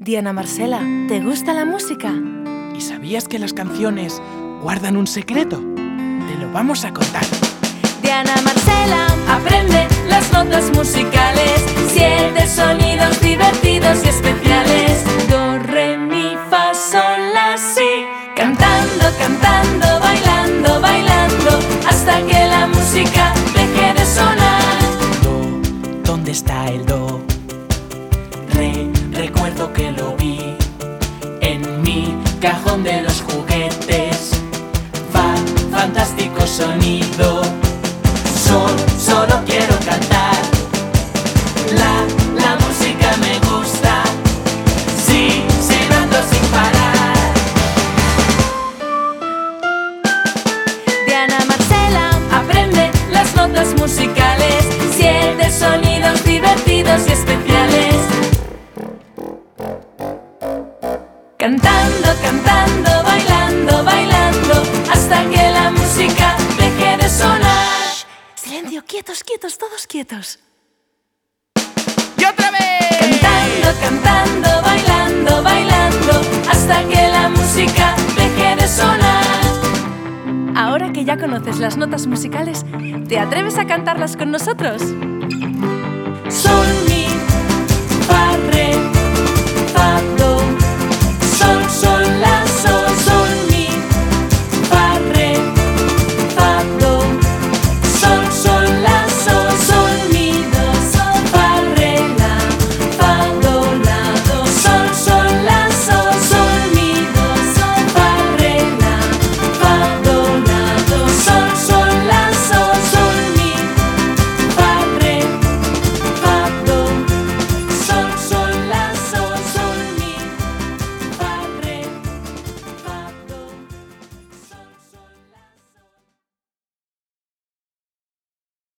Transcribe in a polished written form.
Diana Marcela, ¿te gusta la música? ¿Y sabías que las canciones guardan un secreto? Te lo vamos a contar. Diana Marcela aprende las notas musicales, 7 sonidos divertidos y especiales. Do, re, mi, fa, sol, la, si. Cantando, cantando, bailando, bailando, hasta que la música deje de sonar. Do, ¿dónde está el do? Re, recuerdo que lo vi en mi cajón de los juguetes. Fa, fantástico sonido. Sol, solo quiero cantar. La música me gusta. Sí, silbando sin parar. Diana Marcela aprende las notas musicales, 7 sonidos divertidos y especiales. Cantando, cantando, bailando, bailando, hasta que la música deje de sonar. ¡Shh! Silencio, quietos, quietos, todos quietos. ¡Y otra vez! Cantando, cantando, bailando, bailando, hasta que la música deje de sonar. Ahora que ya conoces las notas musicales, ¿te atreves a cantarlas con nosotros? Sol,